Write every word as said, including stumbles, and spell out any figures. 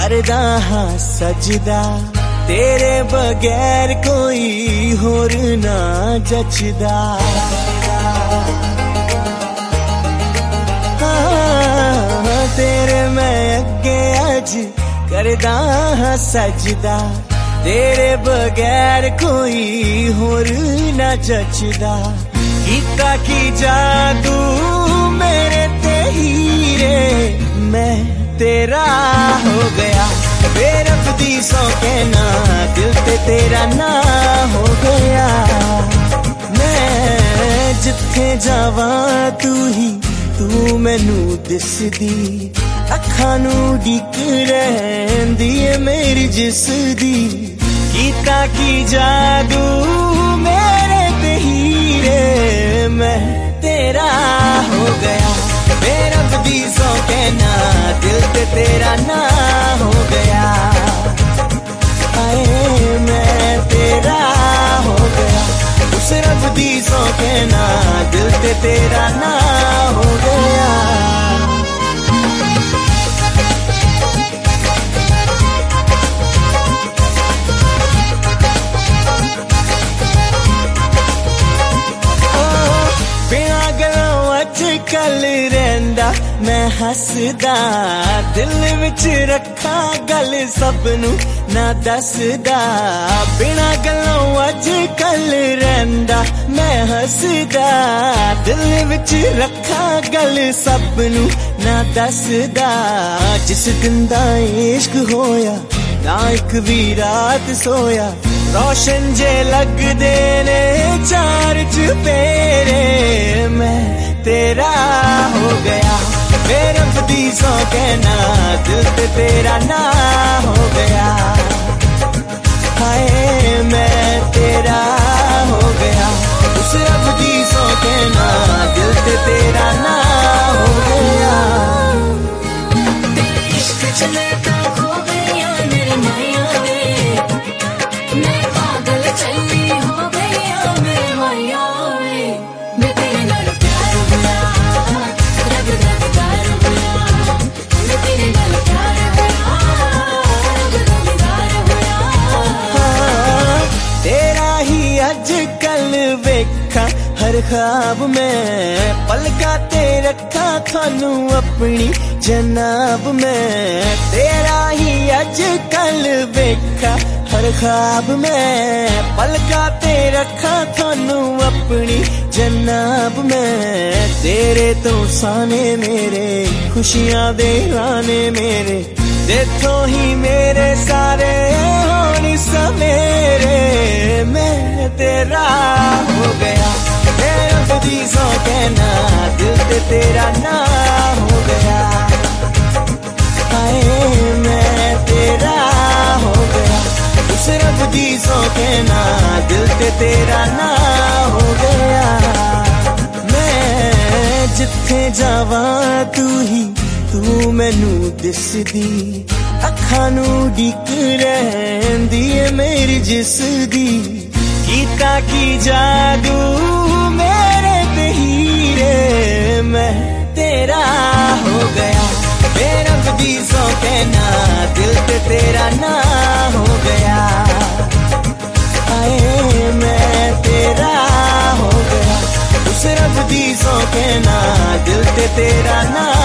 करदा हां सजदा तेरे बगैर कोई होर ना जचदा। हाँ, तेरे मैं अगे अज करदा हां सजदा तेरे बगैर कोई होर ना जचदा। कीता की जादू मेरे ते हीरे मैं तेरा हो गया। बेरब्दी सौ कहना दिल ते तेरा ना हो गया। मैं जिथे जावा तू ही तू मैनू दिसदी अखां नू डिक रहंदी है मेरी जिसदी। कीता की जादू मेरे ते हीरे मैं तेरा हो गया। बेरब्दी सौ कहना दिल ते तेरा ना हो गया। आए मैं तेरा हो गया। उस रब्दी सौ कहना दिल ते तेरा ना हो गया। कल रहंदा मैं हसदा दिल विच रखा गल सबनू ना दसदा। बिना गलों अज कल रहंदा मैं हसदा दिल विच रखा गल सबनू ना दसदा। जिस दिन दा इश्क होया ना एक भी रात सोया रोशन जे लगदे ने चार चुफेरे मैं तेरा हो गया। बेरब्दी सौ कहना दिल ते तेरा ना हो गया। हाय मैं तेरा हो गया। उस रब्दी सौ कहना दिल ते तेरा ना हो गया। इश्क चले तो खो गया मेरे माया वे मैं पागल चली हो गया मेरे माया वे। मैं तेरे नाल प्यार हुआ रब रब दार हुआ। मैं तेरे नाल प्यार हुआ रब रब दार हुआ। तेरा ही अज कल वेखा हर ख्वाब में पलका ते रखा थानू अपनी जनाब में। तेरा ही अज कल वेखा हर ख्वाब में पलका ते रखा थानू अपनी जनाब में। तेरे तो साने मेरे खुशियां दे गाने मेरे देखो ही मेरे सारे होनी सवेरे मैं तेरा हो गया। बेरब्दी सौ कहना दिल ते तेरा ना हो गया। हाय मैं तेरा हो गया। उस रब्दी सौ कहना दिल ते तेरा ना हो गया। मैं जिथे जावा तू ही तू मैनू दिसदी अखां नू डिक रहंदी है मेरी जिसदी। कीता की जादू मेरे ते हीरे मैं तेरा हो गया। बेरब्दी सौ कहना दिल ते तेरा ना हो गया। आए मैं तेरा हो गया। उस रब्दी सौ कहना दिल ते तेरा ना